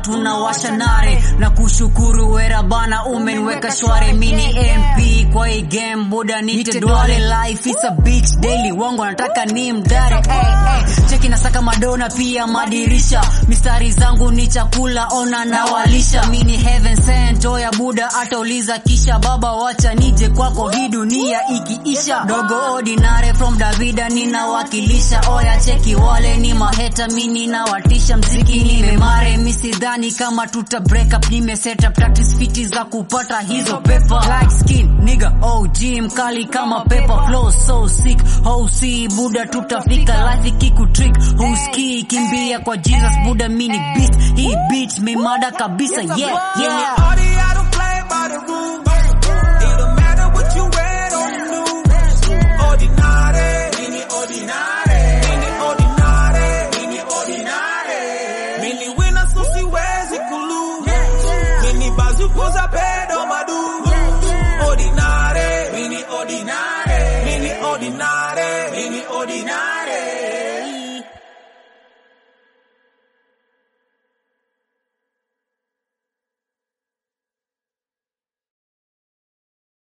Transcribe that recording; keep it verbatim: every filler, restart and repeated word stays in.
tunawasha nare na kushukuru wera bana umeniweka shwari. Mini M P kwa hii game buda nite dwale. Life is a bitch daily wangu anataka ni mdare. Hey, hey. Cheki nasaka madona pia madirisha, mistari zangu ni chakula ona na walisha. Mini heaven sent oya buda atauliza kisha baba wacha nije kwako hii dunia ikiisha. Dogo ordinary from Davida ninawakilisha. Oya cheki wale ni maheta mini na watisha. Mziki nimemare misidhani kama tuta break up. Nime set up practice fiti za kupata hizo paper. Light skin nigga O G mkali kama paper. Flow so sick ho see buda tutafika. Life ikiku trick huski kimbia kwa Jesus buda mini beast. Hii beat me mada kabisa yeah yeah. I don't play by the rules. It don't matter what you read on the news. Ordinary, mini ordinary, mini ordinary, mini ordinary. Mini winner so siwezi kulu. Mini bazukoza pedo madu. Ordinary, mini ordinary, mini ordinary, mini ordinary.